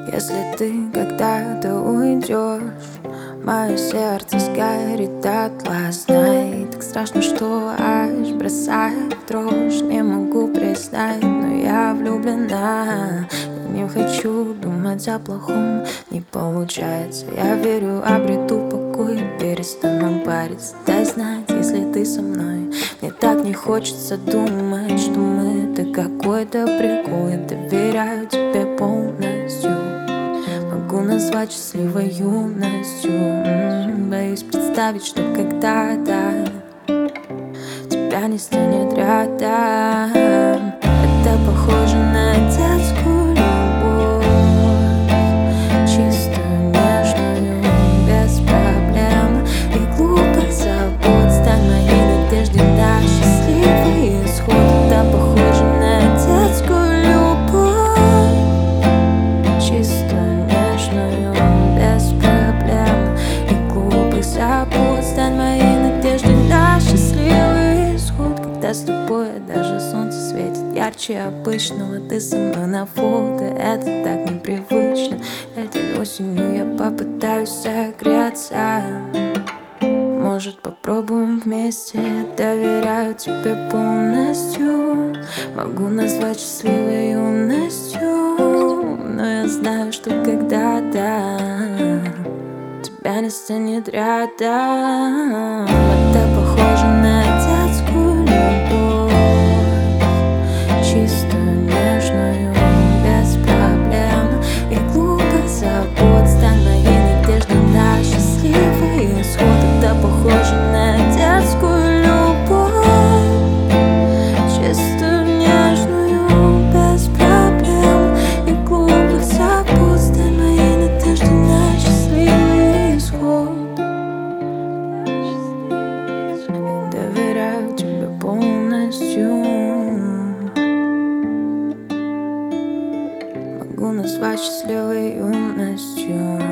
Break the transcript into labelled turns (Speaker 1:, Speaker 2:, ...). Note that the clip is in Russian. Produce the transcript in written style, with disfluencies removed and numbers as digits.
Speaker 1: Если ты когда-то уйдешь, мое сердце сгорит дотла. Знай, так страшно, что аж бросает в дрожь. Не могу признать, но я влюблена. Я не хочу думать о плохом, не получается. Я верю, обрету покой, перестану париться. Дай знать, если ты со мной. Мне так не хочется думать, что мы это какой-то прикол. Я доверяю тебе полностью. Могу назвать счастливой юностью. Боюсь представить, что когда-то тебя не станет рядом. Это похоже на детскую любовь, чистую, нежную, без проблем и глупых забот. Стань моей надеждой на счастливый исход. Это похоже на детскую любовь, чистую, нежную, без проблем и глупых забот. Стань моей надеждой на счастливый исход. Когда с тобой даже солнце светит ярче обычного. Ты со мной на фото, это так непривычно. Этой осенью я попытаюсь согреться. Может, попробуем вместе? Доверяю тебе полностью. Могу назвать счастливой юностью, но я знаю, что когда-то тебя не станет рядом. Это похоже на детскую любовь, чистую, нежную, без проблем и глупых забот. Стань моей надеждой на счастливый исход. Это похоже на детскую любовь, чистую, нежную, без проблем и глупых забот. Стань моей надеждой на счастливый исход. Доверяю тебе полностью. Могу назвать счастливой юностью.